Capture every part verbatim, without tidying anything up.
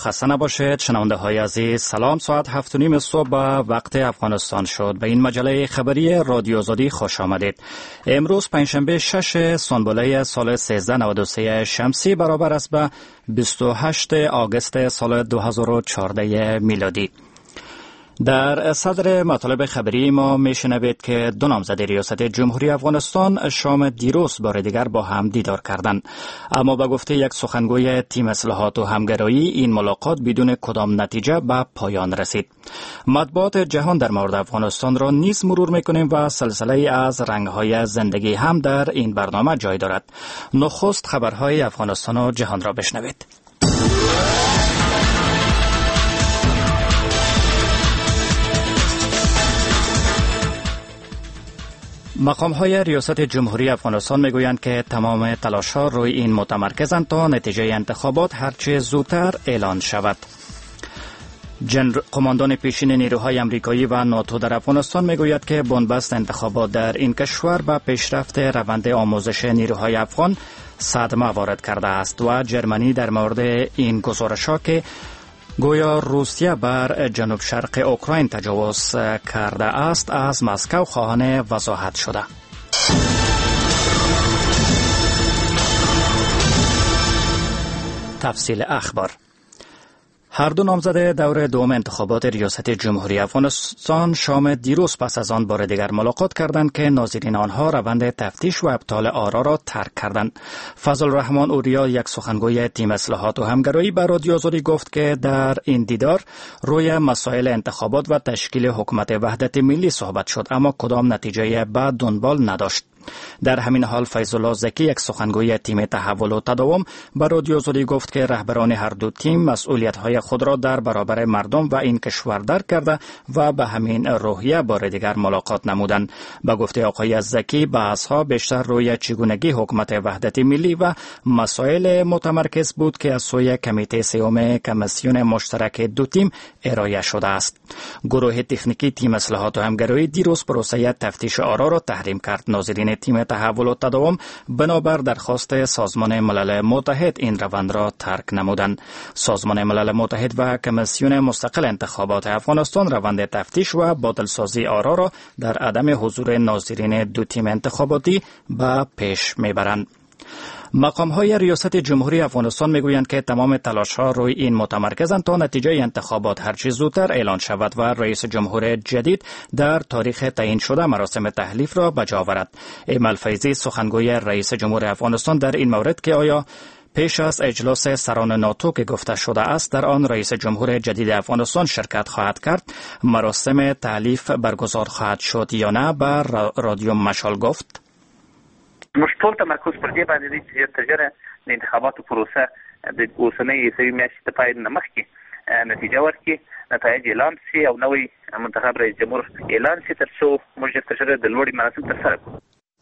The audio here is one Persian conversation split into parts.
خسته نباشید. شنونده های عزیز، سلام. ساعت هفت و نیم صبح به وقت افغانستان شد. به این مجله خبری رادیو آزادی خوش آمدید. امروز پنجشنبه شش سنبله سال سیزده نود و سه شمسی برابر است به بیست و هشتم آگوست سال دو هزار و چهارده میلادی. در صدر مطالب خبری ما میشنوید که دو نامزد ریاست جمهوری افغانستان شام دیروز بار دیگر با هم دیدار کردند، اما به گفته یک سخنگوی تیم اصلاحات و همگرایی این ملاقات بدون کدام نتیجه به پایان رسید. مطبوعات جهان در مورد افغانستان را نیز مرور میکنیم و سلسله از رنگهای زندگی هم در این برنامه جای دارد. نخست خبرهای افغانستان و جهان را بشنوید. مقام‌های ریاست جمهوری افغانستان میگویند که تمام تلاش‌ها روی این متمرکزند تا نتیجه انتخابات هرچه زودتر اعلان شود. قماندان پیشین نیروهای امریکایی و ناتو در افغانستان میگوید که بنبست انتخابات در این کشور به پیشرفت روند آموزش نیروهای افغان صدمه وارد کرده است و جرمنی در مورد این گزارش‌ها که گویا روسیه بر جنوب شرق اوکراین تجاوز کرده است از مسکو خواهان وضاحت شده. تفصیل اخبار. هر دو نامزد دور دوم انتخابات ریاست جمهوری افغانستان شام دیروز پس از آن بار دیگر ملاقات کردند که ناظرین آنها روند تفتیش و ابطال آرا را ترک کردند. فضل الرحمن اوریا، یک سخنگوی تیم اصلاحات و همگرایی، به رادیو آزادی گفت که در این دیدار روی مسائل انتخابات و تشکیل حکومت وحدت ملی صحبت شد، اما کدام نتیجه به دنبال نداشت. در همین حال فیض الله زکی، یک سخنگوی تیم تحول و تداوم، به رادیو آزادی گفت که رهبران هر دو تیم مسئولیت‌های خود را در برابر مردم و این کشور درک کرده و به همین روحیه بار دیگر ملاقات نمودند. به گفته آقای زکی، بحث‌ها بیشتر روی چگونگی حکومت وحدت ملی و مسائل متمرکز بود که از سوی کمیته سوم کمیسیون مشترک دو تیم ارائه شده است. گروه تکنیکی تیم اصلاحات و همگرایی دیروز پروسه تفتیش آرا را تحریم کرد. ناظرین تیم تحول و تداوم بنابر درخواست سازمان ملل متحد این روند را ترک نمودند. سازمان ملل متحد و کمیسیون مستقل انتخابات افغانستان روند تفتیش و باطلسازی آرا را در عدم حضور ناظرین دو تیم انتخاباتی به پیش میبرند. مقام‌های ریاست جمهوری افغانستان میگویند که تمام تلاش‌ها روی این متمرکزند تا نتیجه انتخابات هرچه زودتر اعلان شود و رئیس جمهور جدید در تاریخ تعیین شده مراسم تحلیف را بجا آورد. ایمل فیضی، سخنگوی رئیس جمهور افغانستان، در این مورد که آیا پیش از اجلاس سران ناتو که گفته شده است در آن رئیس جمهور جدید افغانستان شرکت خواهد کرد، مراسم تحلیف برگزار خواهد شد یا نه، بر رادیو مشال گفت: موږ ټول تمرکز پر دې باندې دی چې تر ژره د انتخاباتو پروسه د اوسنۍ عیسوي میاشتې د پای نه مخکې نتیجه ورکړي، نتایج اعلان شي او نوی منتخب رئیس جمهور اعلان شي، تر څو موږ تر ژره د لوړې مراسم ترسره کړو.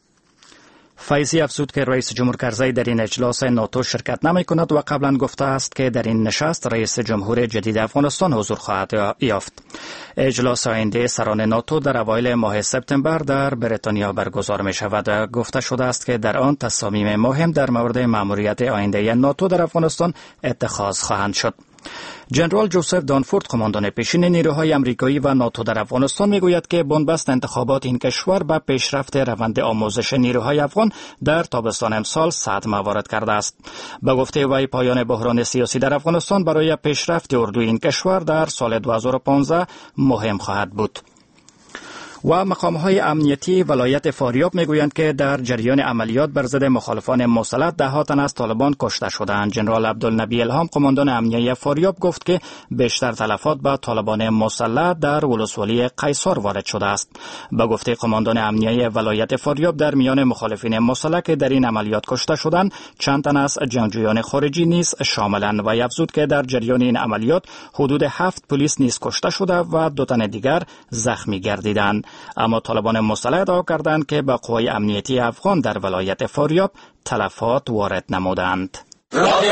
فیضی افزود که رئیس جمهور کرزی در این اجلاس ناتو شرکت نمی کند و قبلا گفته است که در این نشست رئیس جمهور جدید افغانستان حضور خواهد یافت. اجلاس آینده سران ناتو در اوایل ماه سپتامبر در بریتانیا برگزار می شود. گفته شده است که در آن تصامیم مهم در مورد مأموریت آینده ناتو در افغانستان اتخاذ خواهند شد. جنرال جوزف دانفورد، قماندان پیشین نیروهای امریکایی و ناتو در افغانستان، میگوید که بنبست انتخابات این کشور به پیشرفت روند آموزش نیروهای افغان در تابستان امسال صدمه وارد کرده است. به گفته وی، پایان بحران سیاسی در افغانستان برای پیشرفت اردوی این کشور در سال دو هزار و پانزده مهم خواهد بود. و مقام‌های امنیتی ولایت فاریاب میگویند که در جریان عملیات بر ضد مخالفان مسلح ده ها تن از طالبان کشته شدند. جنرال عبدالنبی الهام، قماندان امنیه فاریاب، گفت که بیشتر تلفات به طالبان مسلح در ولسوالی قیصار وارد شده است. به گفته قماندان امنیه ولایت فاریاب، در میان مخالفین مسلح که در این عملیات کشته شدند چند تن از جنگجویان خارجی نیز شاملند و افزود که در جریان این عملیات حدود هفت پلیس نیز کشته شده و دو تن دیگر زخمی گردیدند. اما طالبان مسلح ادعا کردند که به قوای امنیتی افغان در ولایت فاریاب تلفات وارد نمودند.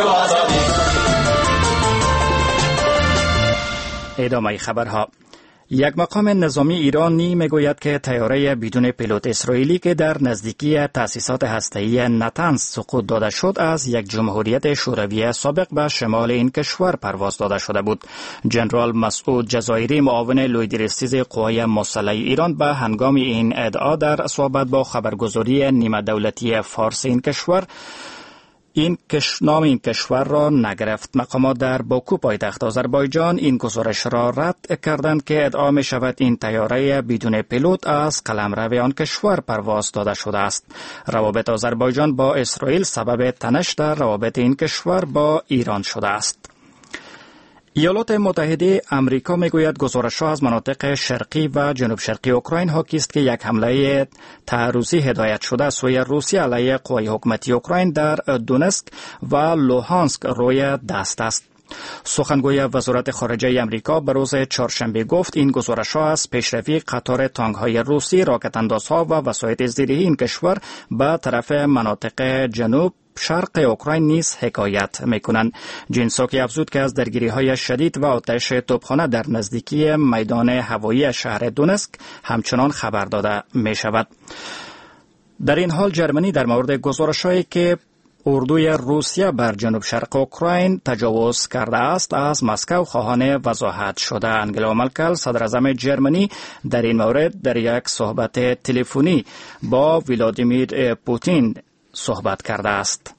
ادامه خبرها. یک مقام نظامی ایرانی میگوید که طیاره بدون پیلوت اسرائیلی که در نزدیکی تأسیسات هسته‌ای نتنز سقوط داده شد از یک جمهوریت شوروی سابق به شمال این کشور پرواز داده شده بود. جنرال مسعود جزایری معاون لویدرستیز قوای مسلح ایران به هنگام این ادعا در صحبت با خبرگزاری نیمه دولتی فارس این کشور این کش نام این کشور را نگرفت. مقامات در باکو پایتخت آذربایجان این گزارش را رد کردند که ادعا می شود این طیاره بدون پیلوت از قلمرو آن کشور پرواز داده شده است. روابط آذربایجان با اسرائیل سبب تنش در روابط این کشور با ایران شده است. ایالات متحده آمریکا میگوید گزارش‌ها از مناطق شرقی و جنوب شرقی اوکراین حاکی است که یک حمله تعرضی هدایت شده سوی روسیه علیه قوای حکومتی اوکراین در دونسک و لوهانسک روی دست است. سخنگوی وزارت خارجه آمریکا به روز چهارشنبه گفت این گزارش‌ها از پیشروی قطار تانک‌های روسی، راکت‌اندازها و وسایط زیری این کشور به طرف مناطق جنوب شرق اوکراین نیز حکایت میکنند. جینساکی افزود که از درگیری‌های شدید و آتش توپخانه در نزدیکی میدان هوایی شهر دونسک همچنان خبر داده می شود. در این حال جرمنی در مورد گزارش‌هایی که اردوی روسیه بر جنوب شرق اوکراین تجاوز کرده است از مسکو خواهان وضاحت شده. انگلا مرکل صدر اعظم جرمنی در این مورد در یک صحبت تلفنی با ولادیمیر پوتین صحبت کرده است.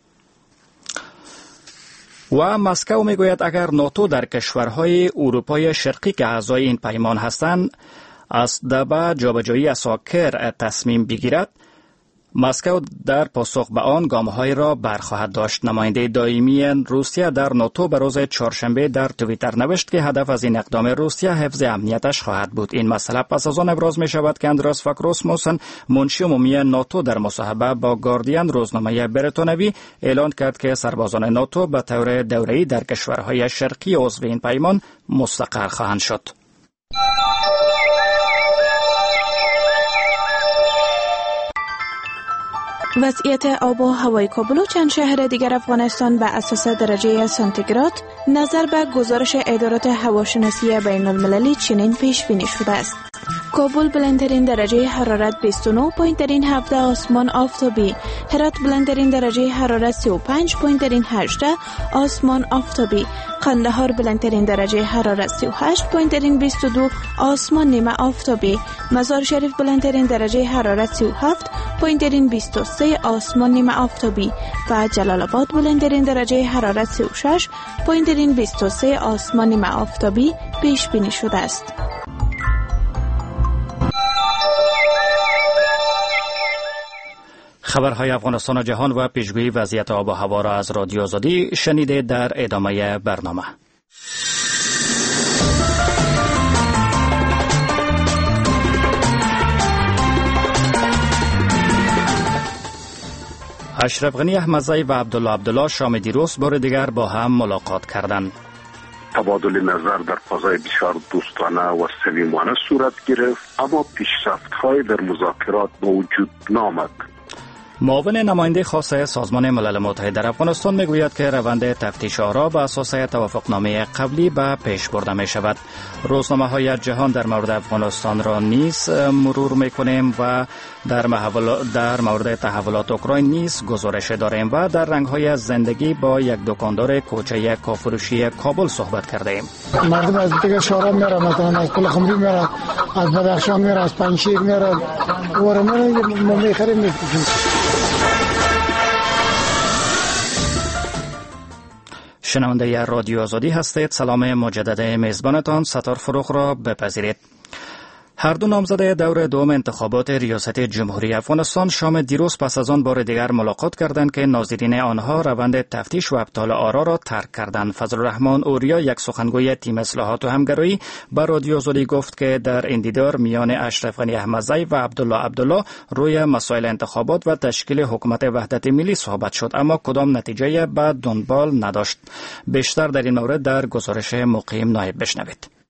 و مسکو میگوید اگر ناتو در کشورهای اروپای شرقی که اعضای این پیمان هستند از دبا جابجایی اساکر تصمیم بگیرد، مسکو در پاسخ به آن گام‌های را برخواهد داشت. نماینده دائمی روسیه در ناتو به روز چهارشنبه در توییتر نوشت که هدف از این اقدام روسیه حفظ امنیتش خواهد بود. این مسئله پس از آن ابراز می شود که اندراس فاک راسموسن منشی عمومی ناتو در مصاحبه با گاردین روزنامه بریتانوی اعلان کرد که سربازان ناتو به طور دوره‌ای در کشورهای شرقی عضو این پیمان مستقر خواهند شد. وضعیت آب و هوای کابل و چند شهر دیگر افغانستان به اساس درجه سانتیگراد نظر به گزارش ادارات هواشناسی بین المللی چنین پیش بینی شده است. کابل بلندترین درجه حرارت بیست و نه پوینت در این هفته آسمان آفتابی، هرات بلندترین درجه حرارت سی و پنج پوینت در این هشته آسمان آفتابی، قندهار بلندترین درجه حرارت سی و هشت پوینت در این بیست و دو آسمان نیمه آفتابی، مزار شریف بلندترین درجه حرارت سی و هفت پوینت در این بیست و سه آسمان نیمه آفتابی و جلال آباد بلندترین درجه حرارت سی و شش پوینت در این بیست و سه آسمان نیمه آفتابی پیش بینی شده است. خبرهای افغانستان و جهان و پیشگویی وضعیت آب و هوا را از رادیو آزادی شنیده. در ادامه برنامه اشرف غنی احمدزی و عبدالله عبدالله شام دیروز بار دیگر با هم ملاقات کردند. تبادل نظر در فضای بسیار دوستانه و صمیمانه صورت گرفت، اما پیشرفت‌های در مذاکرات به وجود نآمد. معاون نماینده خاص سازمان ملل متحد در افغانستان میگوید که روند تفتیش آرا بر اساس توافقنامه قبلی به پیش برده می شود. روزنامه های جهان در مورد افغانستان را نیز مرور میکنیم و در, در مورد تحولات اوکراین نیز گزارش داریم و در رنگ های زندگی با یک دکاندار کوچه کافروشی کابل صحبت کرده ایم. مردم از دیگه شوراب میره، مثلا از پل خمری میره، از بدخشان میره، از پنجشیر میره، وره میره ما میخریم میفروشیم. شنونده رادیو آزادی هستید. سلام مجدد میزبانتان ستار فروغ را بپذیرید. هر دو نامزد دور دوم انتخابات ریاست جمهوری افغانستان شام دیروز پس از آن بار دیگر ملاقات کردند که ناظرین آنها روند تفتیش و ابطال آرا را ترک کردند. فضل الرحمن اوریا، یک سخنگوی تیم اصلاحات و همگرایی، به رادیو آزادی گفت که در این دیدار میان اشرف غنی احمدزی و عبدالله عبدالله روی مسائل انتخابات و تشکیل حکومت وحدت ملی صحبت شد، اما کدام نتیجه به دنبال نداشت. بیشتر در این مورد در گزارش مقیم نایب بشنوید.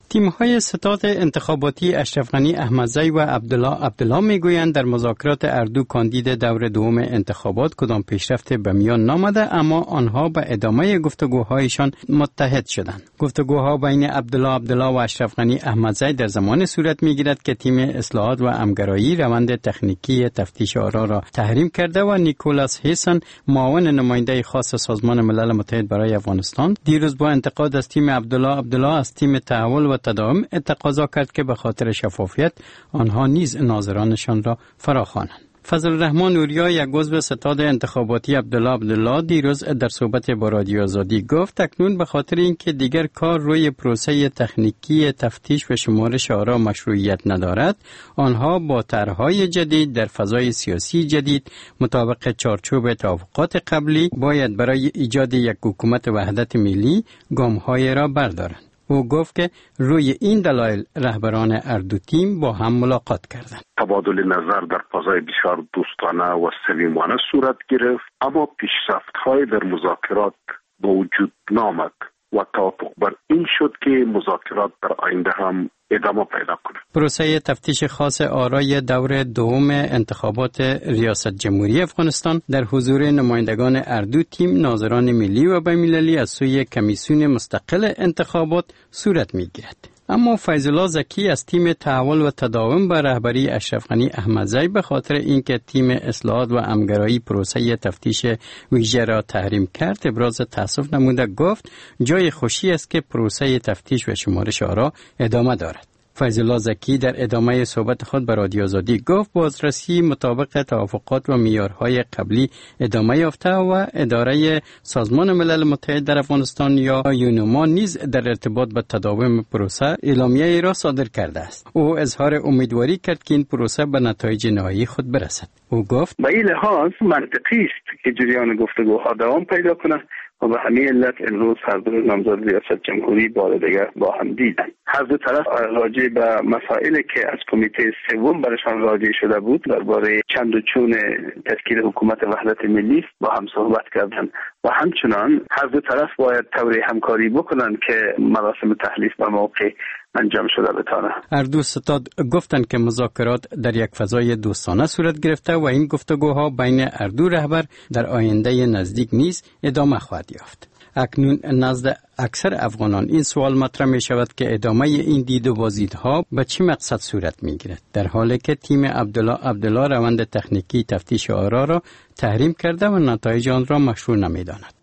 تیم‌های ستاد انتخاباتی اشرف غنی احمدزی و عبدالله عبدالله میگویند در مذاکرات اردو کاندید دور دوم انتخابات کدام پیشرفت به میان نامده، اما آنها به ادامه گفتگوهایشان متحد شدند. گفتگوها بین عبدالله عبدالله و اشرف غنی احمدزی در زمان صورت میگیرد که تیم اصلاحات و امگرایی روند تکنیکی تفتیش آرا را تحریم کرده و نیکولاس هیسن معاون نماینده خاص سازمان ملل متحد برای افغانستان دیروز با انتقاد از تیم عبدالله عبدالله از تیم تحول و تداوم تقاضا کرد که به خاطر شفافیت آنها نیز ناظرانشان را فراخوانند. فضل الرحمن اوریا، یک عضو ستاد انتخاباتی عبدالله عبدالله، دیروز در صحبت با رادیو آزادی گفت اکنون به خاطر اینکه دیگر کار روی پروسه تکنیکی تفتیش و شمارش آرا مشروعیت ندارد، آنها با طرح‌های جدید در فضای سیاسی جدید مطابق چارچوب توافقات قبلی باید برای ایجاد یک حکومت وحدت ملی گام‌های را بردارند. او گفت که روی این دلایل رهبران اردو تیم با هم ملاقات کردند. تبادل نظر در فضای بسیار دوستانه و صمیمانه صورت گرفت، اما پیشرفت‌های در مذاکرات به وجود نامد و توافق بر این شد که مذاکرات در آینده هم ادامه پیدا کنه. پروسه تفتیش خاص آرای دور دوم انتخابات ریاست جمهوری افغانستان در حضور نمایندگان اردو تیم، ناظران ملی و بین‌المللی از سوی کمیسیون مستقل انتخابات صورت می‌گیرد. اما فیض الله زکی از تیم تحول و تداوم به رهبری اشرف غنی احمدزی به خاطر اینکه تیم اصلاحات و امگرایی پروسه تفتیش ویژه را تحریم کرد ابراز تأسف نموده گفت جای خوشی است که پروسه تفتیش و شمارش آرا ادامه دارد. فیض الله زکی در ادامه صحبت خود به رادیو آزادی گفت بازرسی مطابق توافقات و معیارهای قبلی ادامه یافته و اداره سازمان ملل متحد در افغانستان یا یونما نیز در ارتباط با تداوم پروسه اعلامیه را صادر کرده است. او اظهار امیدواری کرد که این پروسه به نتایج نهایی خود برسد. او گفت به این لحاظ منطقی است که جریان گفتگوها دوام پیدا کند و به همین علت امروز هر دو نامزد ریاست جمهوری بار دیگر با هم دیدند. هر دو طرف راجع به مسائلی که از کمیته سوم برشان راجع شده بود درباره چند و چون تشکیل حکومت وحدت ملی با هم صحبت کردند و همچنان هر دو طرف باید طور همکاری بکنند که مراسم تحلیف به موقع انجام شده بتانه. هر دو ستاد گفتند که مذاکرات در یک فضای دوستانه صورت گرفته و این گفتگوها بین هر دو رهبر در آینده نزدیک نیز ادامه خواهد یافت. اکنون نزد اکثر افغانان این سوال مطرح می شود که ادامه این دید و بازدیدها به چه مقصد صورت می گیرد، در حالی که تیم عبدالله عبدالله روند تکنیکی تفتیش آرا را تحریم کرده و نتایج آن را مشروع نمی داند.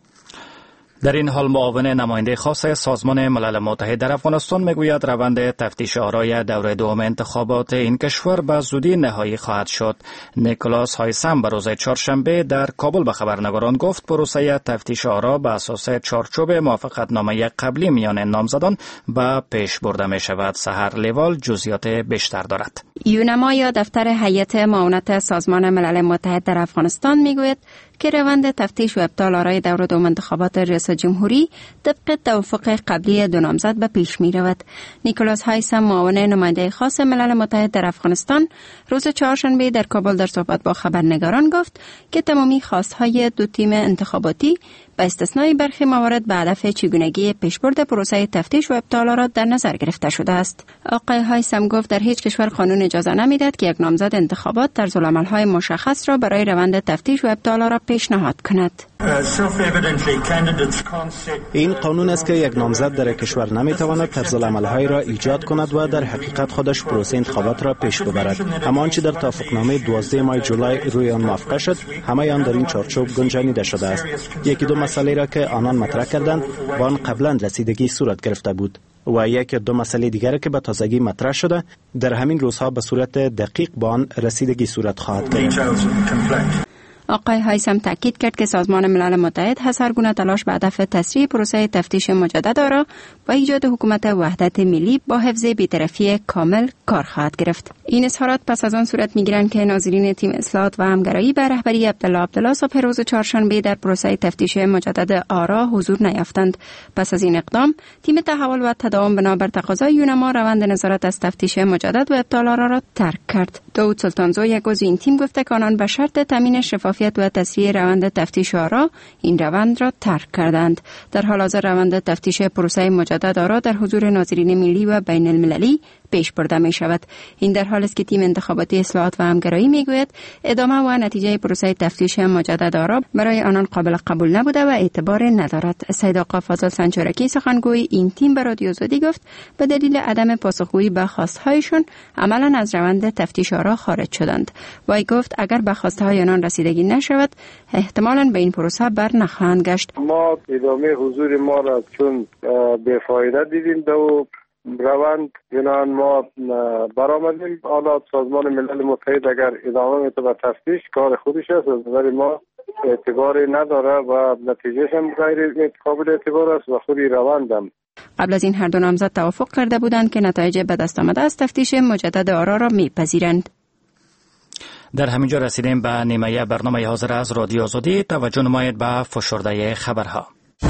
در این حال معاون نماینده خاص سازمان ملل متحد در افغانستان میگوید روند تفتیش آرای دور دوم انتخابات این کشور به زودی نهایی خواهد شد. نیکولاس هایسم به روز چهارشنبه در کابل به خبرنگاران گفت پروسه تفتیش آرا به اساس چارچوب موافقتنامه قبلی میان نامزدان به پیش برده می شود. سحر لیوال جزئیات بیشتر دارد. یونما یا دفتر هیئت معاونت سازمان ملل متحد در افغانستان میگوید که روند تفتیش و ابطال آرای دور دوم انتخابات ریاست جمهوری طبق توافق قبلی دو نامزد به پیش می رود. نیکولاس هایسم معاون نماینده خاص ملل متحد در افغانستان روز چهارشنبه در کابل در صحبت با خبرنگاران گفت که تمامی خواستهای دو تیم انتخاباتی با استثنای برخی موارد به هدف چگونگی پیشبرد پروسه تفتیش و ابطال آرا در نظر گرفته شده است. آقای هایسم گفت در هیچ کشور قانون اجازه نمیدهد که یک نامزد انتخابات طرزالعمل‌های مشخص را برای روند تفتیش و ابطال آرا پیشنهاد کند. این قانون است که یک نامزد در کشور نمیتواند طرزالعمل‌های را ایجاد کند و در حقیقت خودش پروسه انتخابات را پیش ببرد. اما آنچه در توافقنامه دوازده ماه جولای روی آن موافقه شد، همه آن در این چارچوب گنجانیده شده است. یکی دو مسئله را که آنان مطرح کردند با آن قبلا رسیدگی صورت گرفته بود و یک دو مسئله دیگر که به تازگی مطرح شده در همین روزها به صورت دقیق با آن رسیدگی صورت خواهد گرفت. آقای هایسم تاکید کرد که سازمان ملل متحد هر گونه تلاش به هدف تسریع پروسه تفتیش مجدد آرا و ایجاد حکومت وحدت ملی با حفظ بی‌طرفی کامل کار خواهد گرفت. این اظهارات پس از آن صورت می‌گیرند که ناظرین تیم اصلاحات و همگرایی به رهبری عبدالله عبدالله صبح روز چهارشنبه در پروسه تفتیش مجدد آرا حضور نیافتند. پس از این اقدام تیم تحول و تداوم بنابر تقاضای یونما روند نظارت از تفتیش مجدد و ابطال آرا را ترک کرد. داود سلطانزو یک عضو این تیم گفته که آنان به شرط تامین شفاف شفافیت و تسریع روند تفتیش آرا این روند را ترک کردند. در حال حاضر روند تفتیش پروسه مجدد آرا در حضور ناظرین ملی و بین المللی پیش برده می شود. این در حال است که تیم انتخاباتی اصلاحات و همگرایی می گوید ادامه و نتیجه پروسه تفتیش مجدد آرا برای آنان قابل قبول نبوده و اعتبار ندارد. سید آقا فاضل سنجرکی سخنگوی این تیم به رادیو آزادی گفت به دلیل عدم پاسخگویی به خواستهایشون عملا از روند تفتیش آرا خارج شدند. وی گفت اگر به خواستهای آنان رسیدگی نشود احتمالاً به این پروسه بر نخواهند گشت. ما ادامه حضور ما را چون بی‌فایده دیدیم دو روند یعنی ما برآمدیم. حالا سازمان ملل متحد اگر ادامه میده به تفتیش کار خودش است، از نظر ما اعتباری نداره و نتیجهش هم غیر قابل اعتبار است و خودی روندم. قبل از این هر دو نامزد توافق کرده بودند که نتایج به دست آمده از تفتیش مجدد آرا را میپذیرند. در همینجا رسیدیم به نیمه برنامه حاضر از رادیو آزادی. توجه نمایید به فشرده خبرها.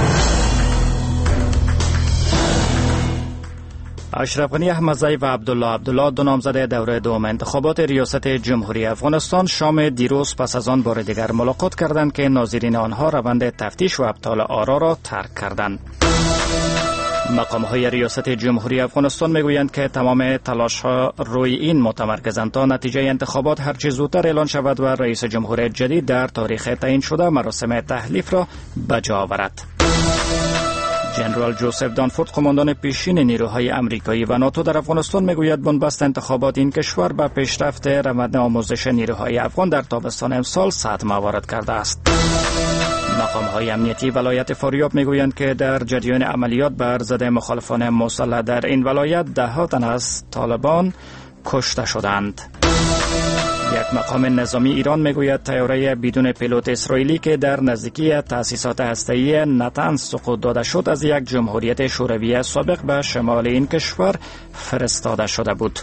اشرف غنی احمدزی و عبدالله عبدالله دو نامزد دوره دوم انتخابات ریاست جمهوری افغانستان شام دیروز پس از آن بار دیگر ملاقات کردند که ناظرین آنها روند تفتیش و ابطال آرا را ترک کردند. مقام‌های ریاست جمهوری افغانستان میگویند که تمام تلاش‌ها روی این متمرکزند تا نتیجه انتخابات هرچه زودتر اعلان شود و رئیس جمهور جدید در تاریخ تعیین شده مراسم تحلیف را بجا آورد. جنرال جوزف دانفورد قماندان پیشین نیروهای امریکایی و ناتو در افغانستان میگوید بنبست انتخابات این کشور به پیشرفت روند آموزش نیروهای افغان در تابستان امسال صدمه وارد کرده است. مقام‌های امنیتی ولایت فاریاب میگویند که در جریان عملیات بر ضد مخالفان مسلح در این ولایت ده ها تن از طالبان کشته شدند. یک مقام نظامی ایران میگوید طیاره بدون پیلوت اسرائیلی که در نزدیکی تأسیسات هسته‌ای نتنز سقوط داده شد از یک جمهوریت شوروی سابق به شمال این کشور فرستاده شده بود.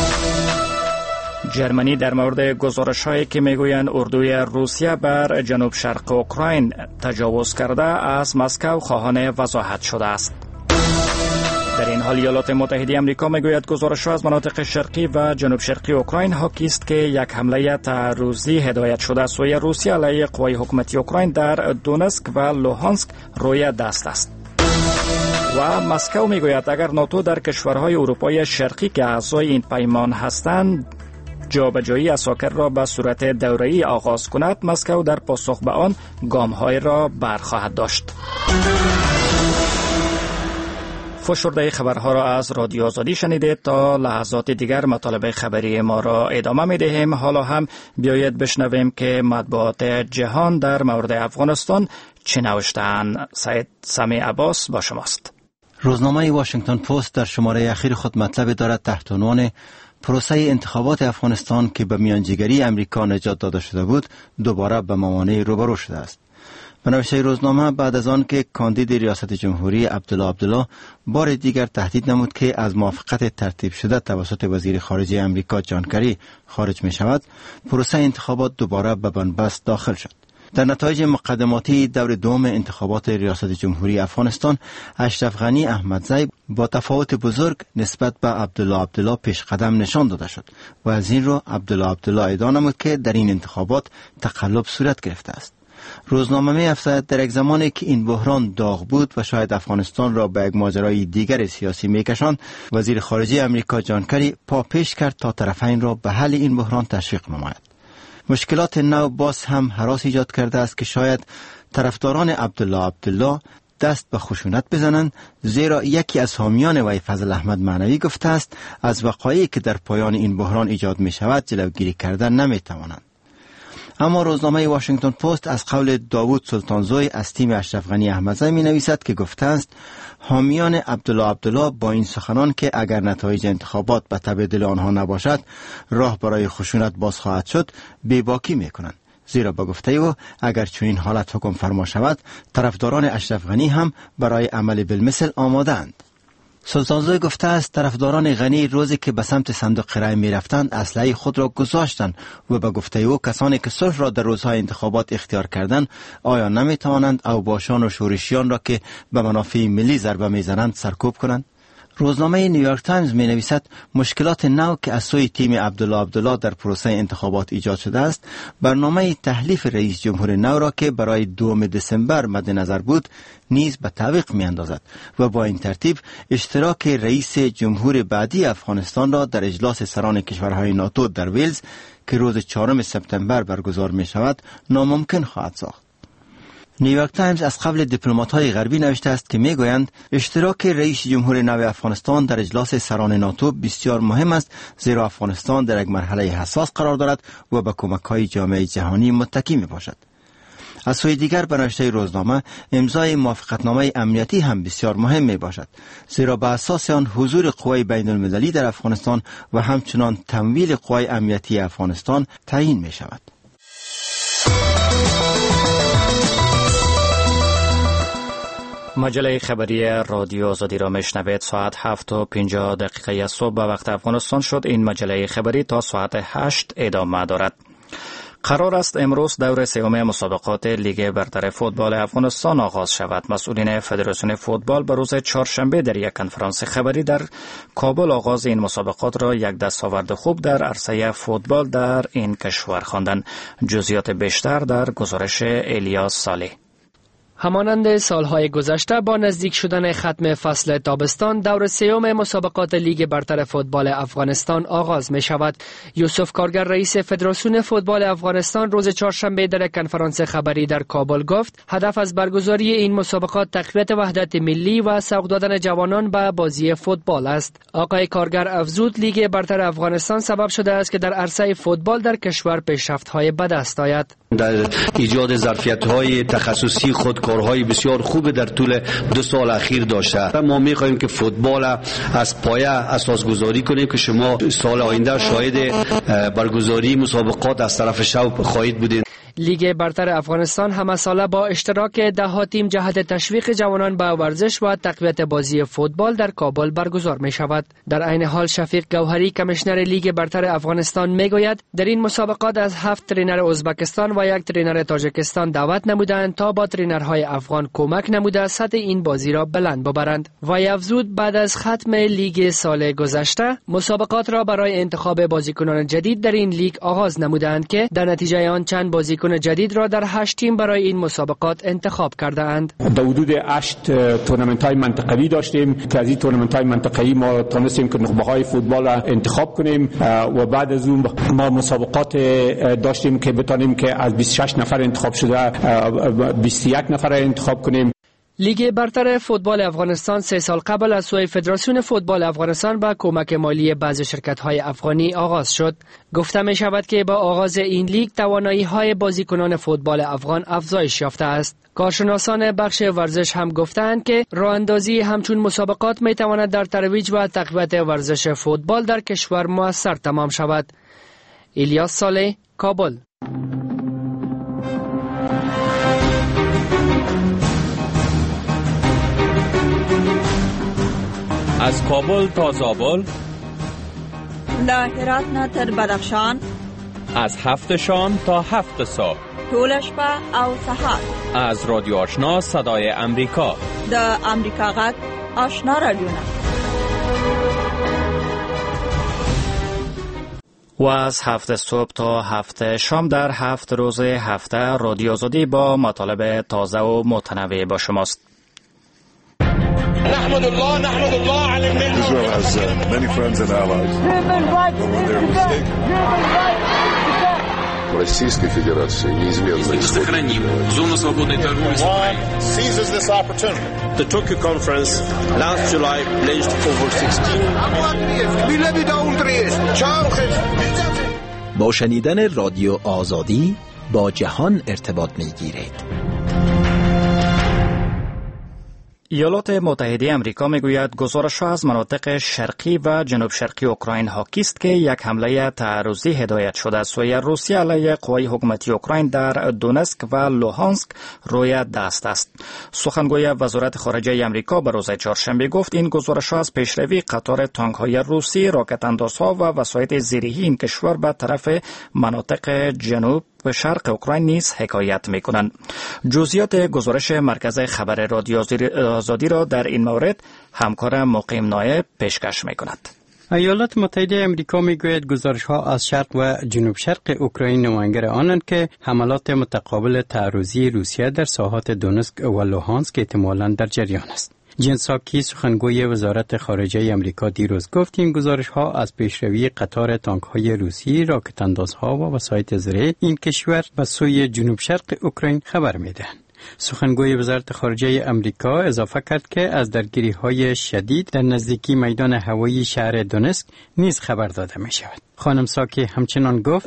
جرمنی در مورد گزارش‌هایی که میگویند اردوی روسیه بر جنوب شرق اوکراین تجاوز کرده از مسکو خواهان وضاحت شده است. در این حال ایالات متحده آمریکا میگوید گزارش‌ها از مناطق شرقی و جنوب شرقی اوکراین حاکی است که یک حمله تعرضی هدایت شده سوی روسیه علیه قوای حکومتی اوکراین در دونسک و لوهانسک روی دست است. و مسکو میگوید اگر ناتو در کشورهای اروپای شرقی که اعضای این پیمان هستند جابجایی اساکر را به صورت دوره‌ای آغاز کند، مسکو در پاسخ به آن گام‌های را برخواهد داشت. فشرده خبرها را از رادیو آزادی شنیدید. تا لحظات دیگر مطالب خبری ما را ادامه می دهیم. حالا هم بیایید بشنویم که مطبوعات جهان در مورد افغانستان چه نوشتند. سید سمی عباس با شماست. روزنامه واشنگتن پست در شماره اخیر خود مطلب دارد تحت عنوان پروسه انتخابات افغانستان که به میانجیگری امریکا نجات داده شده بود دوباره به موانع روبرو شده است. به نوشته روزنامه بعد از آن که کاندید ریاست جمهوری عبدالله عبدالله بار دیگر تهدید نمود که از موافقت ترتیب شده توسط وزیر خارجه امریکا جان کری خارج می شود، پروسه انتخابات دوباره به بنبست داخل شد. در نتایج مقدماتی دور دوم انتخابات ریاست جمهوری افغانستان، اشرف غنی احمدزی با تفاوت بزرگ نسبت به عبدالله عبدالله پیش قدم نشان داده شد و از این رو عبدالله عبدالله ادعا نمود که در این انتخابات تقلب صورت گرفته است. روزنامه می افزاید در یک زمانی که این بحران داغ بود و شاید افغانستان را به یک ماجرای دیگر سیاسی می کشاند، وزیر خارجه امریکا جان کری پا پیش کرد تا طرفین را به حل این بحران تشویق نماید. مشکلات نو باز هم هراس ایجاد کرده است که شاید طرفداران عبدالله عبدالله دست به خشونت بزنند، زیرا یکی از حامیان وی فضل احمد معنوی گفته است از وقایعی که در پایان این بحران ایجاد می شود جلوگیری کردن نمی توانند. اما روزنامه واشنگتن پست از قول داوود سلطانزوی از تیم اشرف غنی احمدزی می نویسد که گفته است حامیان عبدالله عبدالله با این سخنان که اگر نتایج انتخابات به تبع دل آنها نباشد راه برای خشونت باز خواهد شد بی‌باکی می کنند، زیرا با گفته او اگر چنین حالت حکم فرما شود طرفداران اشرف غنی هم برای عمل بالمثل آماده اند. سلطانزوی گفته است طرفداران غنی روزی که به سمت صندوق رای می رفتند اسلحه خود را گذاشتند و به گفته او کسانی که صلح را در روزهای انتخابات اختیار کردند آیا نمی توانند اوباشان و شورشیان را که به منافع ملی ضربه می زنند سرکوب کنند؟ روزنامه نیویورک تایمز می نویسد مشکلات نو که از سوی تیم عبدالله عبدالله در پروسه انتخابات ایجاد شده است، برنامه تحلیف رئیس جمهور نو را که برای دوم دسامبر مد نظر بود نیز به تعویق می اندازد و با این ترتیب اشتراک رئیس جمهور بعدی افغانستان را در اجلاس سران کشورهای ناتو در ویلز که روز چهارم سپتامبر برگزار می شود ناممکن خواهد ساخت. نیویورک تایمز از قبل دیپلمات‌های غربی نوشته است که میگویند اشتراک رئیس جمهور نو افغانستان در اجلاس سران ناتو بسیار مهم است، زیرا افغانستان در یک مرحله حساس قرار دارد و به کمک‌های جامعه جهانی متکی میباشد. از سوی دیگر به نوشته روزنامه امضای موافقتنامه امنیتی هم بسیار مهم می باشد، زیرا به اساس آن حضور قوای بین المللی در افغانستان و همچنان تمویل قوای امنیتی افغانستان تعیین می شود. مجله خبری رادیو آزادی را میشنوید. ساعت هفت و پنجاه دقیقه صبح به وقت افغانستان شد. این مجله خبری تا ساعت هشت ادامه دارد. قرار است امروز دور سوم مسابقات لیگ برتر فوتبال افغانستان آغاز شود. مسئولین فدراسیون فوتبال به روز چهارشنبه در یک کنفرانس خبری در کابل آغاز این مسابقات را یک دستاورد خوب در عرصه فوتبال در این کشور خواندند. جزئیات بیشتر در گزارش الیاس صالح. همانند سالهای گذشته با نزدیک شدن ختم فصل تابستان دور سوم مسابقات لیگ برتر فوتبال افغانستان آغاز می شود. یوسف کارگر رئیس فدراسیون فوتبال افغانستان روز چهارشنبه در کنفرانس خبری در کابل گفت هدف از برگزاری این مسابقات تقویت وحدت ملی و سوق دادن جوانان به بازی فوتبال است. آقای کارگر افزود لیگ برتر افغانستان سبب شده است که در عرصه فوتبال در کشور پیشرفت‌های به دست آید. در ایجاد ظرفیت‌های تخصصی خود کارهای بسیار خوب در طول دو سال اخیر داشته. ما می‌خواهیم که فوتبال از پایه اساس گذاری کنیم که شما سال آینده شاهد برگزاری مسابقات از طرف شعب خواهید بودین. لیگ برتر افغانستان همه ساله با اشتراک ده ها تیم جهت تشویق جوانان به ورزش و تقویت بازی فوتبال در کابل برگزار می شود. در عین حال شفیق گوهری کمیشنر لیگ برتر افغانستان می گوید در این مسابقات از هفت ترینر ازبکستان و یک ترینر تاجیکستان دعوت نمودند تا با ترینرهای افغان کمک نموده سطح این بازی را بلند ببرند. و افزود بعد از ختم لیگ سال گذشته مسابقات را برای انتخاب بازیکنان جدید در این لیگ آغاز نمودند که در نتیجه آن چند بازیکن جدید را در هشت تیم برای این مسابقات انتخاب کرده اند. در حدود هشت تورنمنت های منطقه‌ای داشتیم که از این تورنمنت های منطقه‌ای ما تونستیم که نخبه های فوتبال را انتخاب کنیم و بعد از اون ما مسابقات داشتیم که بتونیم که از بیست و شش نفر انتخاب شده بیست و یک نفر انتخاب کنیم. لیگ برتر فوتبال افغانستان سه سال قبل از سوی فدراسیون فوتبال افغانستان با کمک مالی بعضی شرکت‌های افغانی آغاز شد. گفته می شود که با آغاز این لیگ توانایی‌های بازیکنان فوتبال افغان افزایش یافته است. کارشناسان بخش ورزش هم گفتند که راه‌اندازی همچون مسابقات می تواند در ترویج و تقویت ورزش فوتبال در کشور مؤثر تمام شود. الیاس صالح، کابل. از کابل تا زابل، له هرات نه تر بدخشان، از هفت شام تا هفت صبح، ټول شپه او سهار. از رادیو آشنا صدای امریکا، د امریکا غږ آشنا رادیوونه. و از هفت صبح تا هفت شام در هفت روز هفته رادیو آزادی با مطالب تازه و متنوع با شماست. نحمد الله نحمد الله على النعمة. Israel has uh, many friends and allies. Российской Федерации неизменно сохраним зону свободной торговли. Seizes this opportunity. The Tokyo conference last July pledged over sixteen. با شنیدن رادیو آزادی با جهان ارتباط می‌گیرید. ایالات متحده آمریکا میگوید گزارش‌ها از مناطق شرقی و جنوب شرقی اوکراین حاکی است که یک حمله تعرضی هدایت شده از سوی روسیه علیه قوای حکومتی اوکراین در دونسک و لوهانسک روی دست است. سخنگوی وزارت خارجه آمریکا به روز چهارشنبه گفت این گزارش‌ها از پیشروی قطار تانک‌های روسی، راکت اندازها و وسایل زیرهی این کشور به طرف مناطق جنوب و شرق اوکراین نیز حکایت می کنند. جزئیات گزارش مرکز خبر رادیو آزادی را در این مورد همکار مقیم نایب پیشکش می کند. ایالات متحده امریکا میگوید گزارش‌ها از شرق و جنوب شرق اوکراین نمایانگر آنند که حملات متقابل تعرضی روسیه در ساحات دونسک و لوهانسک احتمالاً در جریان است. جن ساکی سخنگوی وزارت خارجه امریکا دیروز گفت این گزارش‌ها از پیشروی قطار تانک‌های روسی، راکت‌اندازها و وسایط زرعی این کشور به سوی جنوب شرق اوکراین خبر می‌دهند. سخنگوی وزارت خارجه امریکا اضافه کرد که از درگیری‌های شدید در نزدیکی میدان هوایی شهر دونسک نیز خبر داده می‌شود. خانم ساکی همچنان گفت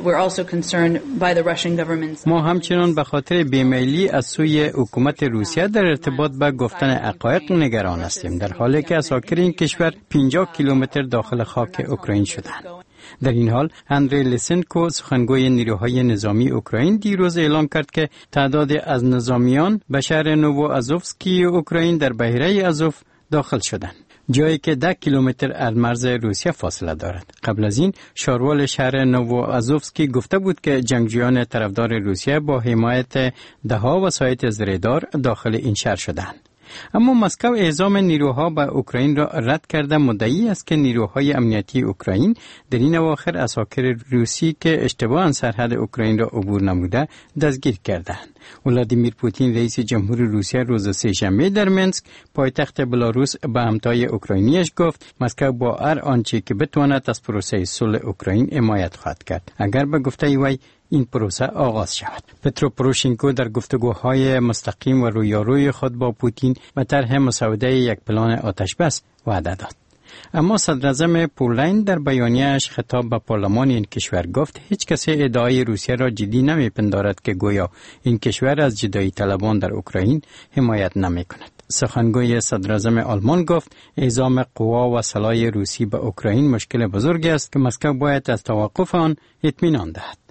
ما همچنان به خاطر بیمیلی از سوی حکومت روسیه در ارتباط به گفتن حقایق نگران هستیم، در حالی که اساکر این کشور پنجاه کیلومتر داخل خاک اوکراین شدند. در این حال اندری لیسنکو سخنگوی نیروهای نظامی اوکراین دیروز اعلام کرد که تعداد از نظامیان به شهر نوو آزوفسکی اوکراین در بحیره آزوف داخل شدند، جایی که ده کیلومتر از مرز روسیه فاصله دارد. قبل از این شارول شهر نوو آزوفسکی گفته بود که جنگجویان طرفدار روسیه با حمایت دهها وسایط زره‌دار داخل این شهر شدند. اما مسکو اعزام نیروها به اوکراین را رد کرده مدعی است که نیروهای امنیتی اوکراین در این اواخر اساکر روسی که اشتباهاً سرحد اوکراین را عبور نموده دستگیر کردند. ولادیمیر پوتین رئیس جمهور روسیه روز سه‌شنبه در منسک پایتخت بلاروس به همتای اوکراینیش گفت مسکو با هر آنچه که بتواند از پروسه صلح اوکراین حمایت خواهد کرد اگر به گفته وی این پروسه آغاز شود. پترو پروشنکو در گفتگوهای مستقیم و رویاروی خود با پوتین به طرح مسوده یک پلان آتشبس وعده داد. اما صدراعظم پولند در بیانیه‌اش خطاب به پارلمان این کشور گفت هیچ کسی ادعای روسیه را جدی نمی‌پندارد که گویا این کشور از جدایی طلبان در اوکراین حمایت نمی‌کند. سخنگوی صدراعظم آلمان گفت اعزام قوا و سلاح روسی به اوکراین مشکل بزرگی است که مسکو باید از توقف آن اطمینان دهد.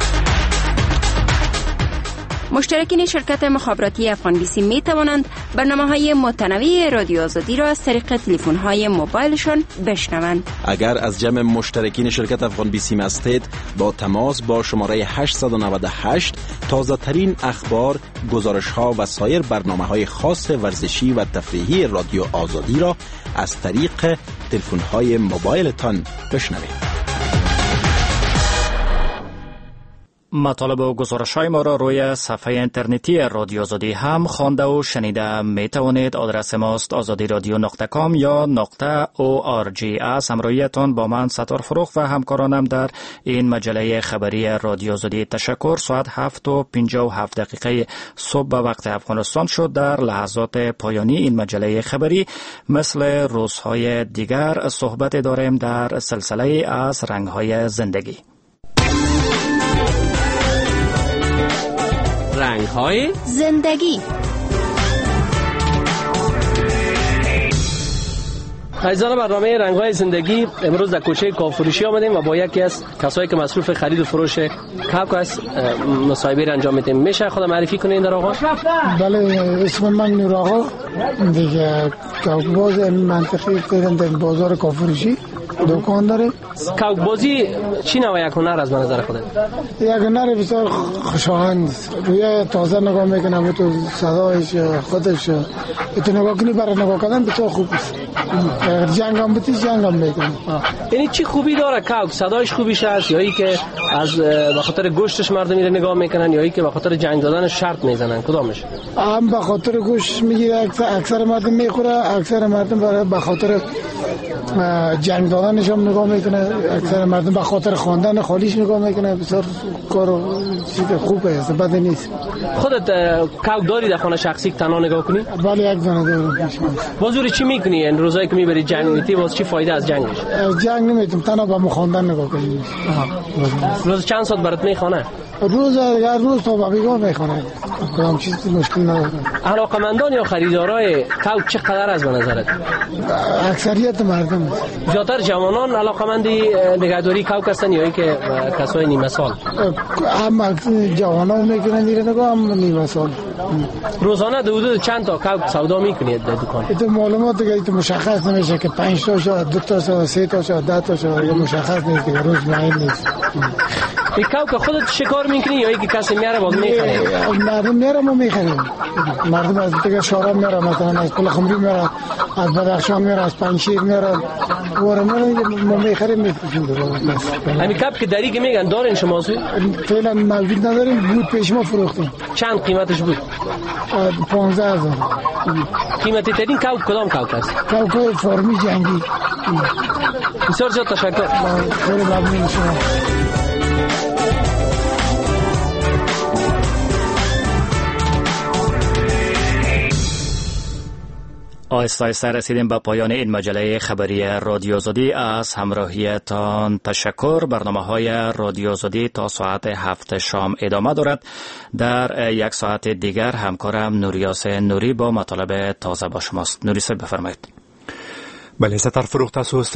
مشترکین شرکت مخابراتی افغان بیسی می توانند برنامه‌های متنوع رادیو آزادی را از طریق تلفن‌های موبایلشان بشنوند. اگر از جمع مشترکین شرکت افغان بیسی هستید با تماس با شماره هشت نه هشت تازه ترین اخبار، گزارش‌ها و سایر برنامه‌های خاص ورزشی و تفریحی رادیو آزادی را از طریق تلفن‌های موبایلتان بشنوید. مطالب و گزارش‌های ما را روی صفحه اینترنتی رادیو آزادی هم خوانده و شنیده می توانید. آدرس ماست آزادی رادیو نقطه کام یا نقطه او آر جی. از همراهیتان با من ستار فروخ و همکارانم در این مجله خبری رادیو آزادی تشکر. ساعت هفت و پنجاه و هفت دقیقه صبح به وقت افغانستان شد. در لحظات پایانی این مجله خبری مثل روزهای دیگر صحبت داریم در سلسله از رنگ‌های زندگی. رنگ‌های زندگی. عزیزان برنامه رنگ‌های زندگی امروز در کوچه کافروشی آمدیم و با یکی از کسایی که مصروف خرید و فروش کاوک است مصاحبه انجام میدیم. میشه خود معرفی کنین در آقا؟ بله، اسم من نور آقا، دیگه کاوک باز منطقه در بازار کافروشی دکان داره. کاوک بازی چی نوع یک هنر از منظر خودت؟ یک هنر بسیار خوشایند، روی تازه نگاه میکنم تو صدایش خودش تو نگاه کنی، برای نگاه کردن بسیار خوب است. جنگ هم بتی جنگ هم میکنه. یعنی چی خوبی داره کاوک؟ صدایش خوبیش هست یا ای که از به خاطر گوشتش مردم میره نگاه میکنن یا ای که به خاطر جنگ دادن شرط میزنن؟ کدامش؟ هم به خاطر گوشت میگیره، اکثر مردم میخوره، اکثر مردم برای به خاطر جنگ دادنش هم نگاه میکنه، اکثر مردم به خاطر خواندن خالیش نگاه میکنه. بسیار کار چیز خوبه است، بد نیست. خودت کاوک داری در خانه شخصی تنها نگاه کنی؟ بله، یک دانه دارم. بازوری چی میکنی این روزایی که میبری جنگ میتی؟ باز چی فایده از جنگش؟ از جنگ نمیتونم، تنها به مخواندن نگاه کنیم. روز چند ساعت برات میخونه؟ روز هر روز تا به بیگاه میخونه، کدام چیز مشکل نداره. علاقمندان یا خریدارای کاوک چقدر از به نظرت؟ اکثریت مردم، زیادتر جوانان علاقمندی نگهداری کاوک هستن یا اینکه کسای نیمه سال؟ هم جوانان میکنن دیگه، نگاه هم نیمه سال. روزانه حدود چند تا کاوک سودا میکنید در دکان؟ این معلومات دیگه مشخص نمیشه که پنج تا شو، دو تا شو، سه تا شو، ده تا شو، مشخص نیست دیگه، روز معین نیست. این کوک خودت شکار میکنی یا اینکه کسی میاره باز میخره؟ مردم میاره ما میخریم. مردم از دیگه شارا میاره، مثلا از پل خمری میاره، از بدخشان میاره، از پنجشیر میاره، واره میاره ما میخریم میفروشیم. همین کپ که داری که میگن دارین شما سو؟ فعلا موجود نداریم، بود پیش ما فروختیم. چند قیمتش بود؟ پانزده هزار. قیمتی ترین کوک کدام کوک است؟ کوک فارمی جنگی. بسیار زیاد تشکر. خیلی ممنون شما. آهسته آهسته رسیدیم به پایان این مجله خبری رادیو زدی. از همراهیتان تشکر. برنامه های رادیو زدی تا ساعت هفت شام ادامه دارد. در یک ساعت دیگر همکارم نوریاس نوری با مطالب تازه با شماست. نوریاس بفرمایید. بله ستر فروخته